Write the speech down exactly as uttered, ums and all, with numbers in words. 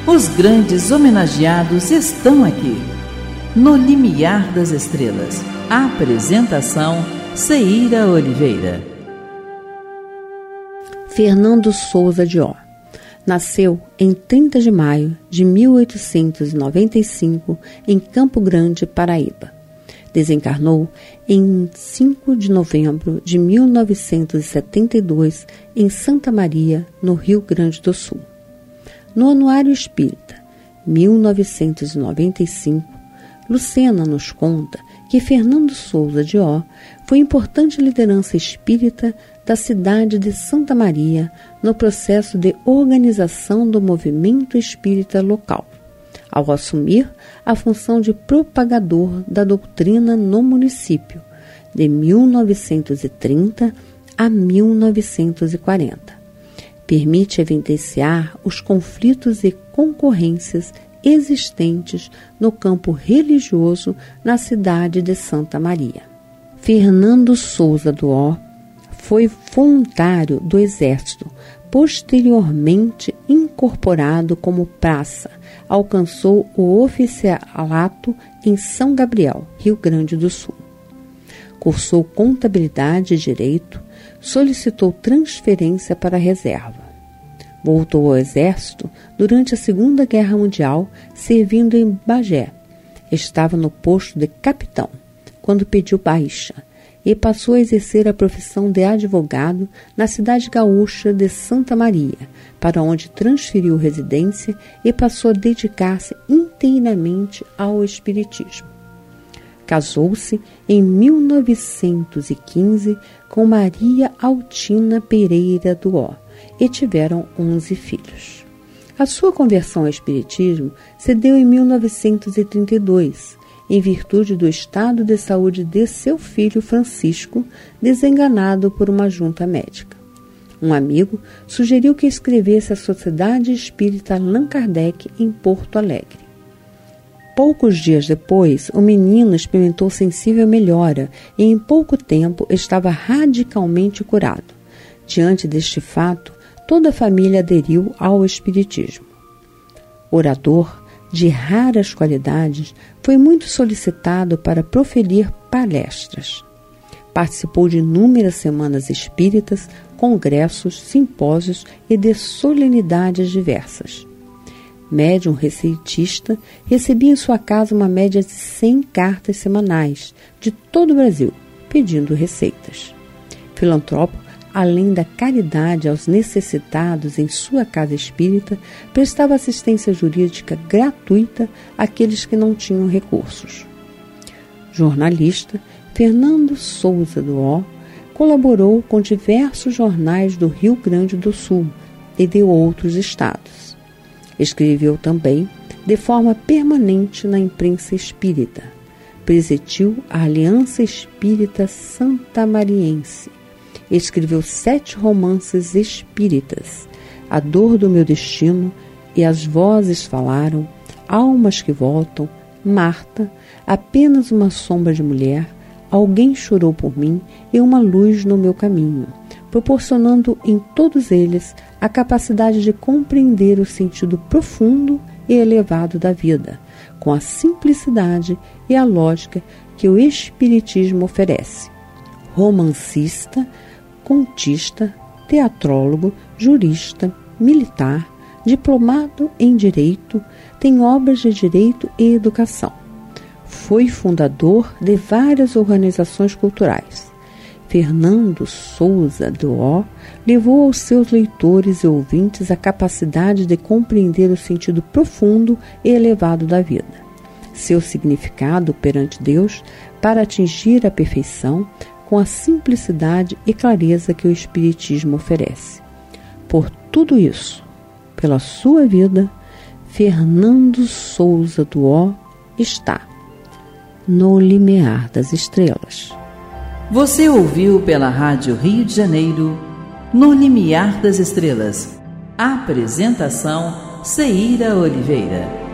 Os grandes homenageados estão aqui. No Limiar das Estrelas. Apresentação: Ceira Oliveira. Fernando Souza de Ó nasceu em trinta de maio de mil oitocentos e noventa e cinco em Campo Grande, Paraíba. Desencarnou em cinco de novembro de mil novecentos e setenta e dois em Santa Maria, no Rio Grande do Sul. No Anuário Espírita, mil novecentos e noventa e cinco, Lucena nos conta que Fernando Souza de Ó foi importante liderança espírita da cidade de Santa Maria no processo de organização do movimento espírita local, ao assumir a função de propagador da doutrina no município, de mil novecentos e trinta a mil novecentos e quarenta. Permite evidenciar os conflitos e concorrências existentes no campo religioso na cidade de Santa Maria. Fernando Souza do Ó foi voluntário do Exército, posteriormente incorporado como praça, alcançou o oficialato em São Gabriel, Rio Grande do Sul. Cursou contabilidade e direito, solicitou transferência para a reserva. Voltou ao Exército durante a Segunda Guerra Mundial, servindo em Bagé. Estava no posto de capitão, quando pediu baixa, e passou a exercer a profissão de advogado na cidade gaúcha de Santa Maria, para onde transferiu residência e passou a dedicar-se inteiramente ao espiritismo. Casou-se em mil novecentos e quinze com Maria Altina Pereira do Ó e tiveram onze filhos. A sua conversão ao espiritismo se deu em mil novecentos e trinta e dois, em virtude do estado de saúde de seu filho Francisco, desenganado por uma junta médica. Um amigo sugeriu que escrevesse a Sociedade Espírita Allan Kardec em Porto Alegre. Poucos dias depois, o menino experimentou sensível melhora e em pouco tempo estava radicalmente curado. Diante deste fato, toda a família aderiu ao espiritismo. Orador de raras qualidades, foi muito solicitado para proferir palestras. Participou de inúmeras semanas espíritas, congressos, simpósios e de solenidades diversas. Médium receitista, recebia em sua casa uma média de cem cartas semanais de todo o Brasil, pedindo receitas. Filantropo, além da caridade aos necessitados em sua casa espírita, prestava assistência jurídica gratuita àqueles que não tinham recursos. Jornalista, Fernando Souza do Ó colaborou com diversos jornais do Rio Grande do Sul e de outros estados. Escreveu também, de forma permanente, na imprensa espírita. Presidiu a Aliança Espírita Santamariense. Escreveu sete romances espíritas: A Dor do Meu Destino e As Vozes Falaram, Almas que Voltam, Marta, Apenas uma Sombra de Mulher, Alguém Chorou por Mim e Uma Luz no Meu Caminho, proporcionando em todos eles a capacidade de compreender o sentido profundo e elevado da vida, com a simplicidade e a lógica que o espiritismo oferece. Romancista, contista, teatrólogo, jurista, militar, diplomado em direito, tem obras de direito e educação. Foi fundador de várias organizações culturais. Fernando Souza do Ó levou aos seus leitores e ouvintes a capacidade de compreender o sentido profundo e elevado da vida, seu significado perante Deus, para atingir a perfeição, com a simplicidade e clareza que o Espiritismo oferece. Por tudo isso, pela sua vida, Fernando Souza do Ó está no Limiar das Estrelas. Você ouviu pela Rádio Rio de Janeiro, No Limiar das Estrelas. Apresentação: Ceira Oliveira.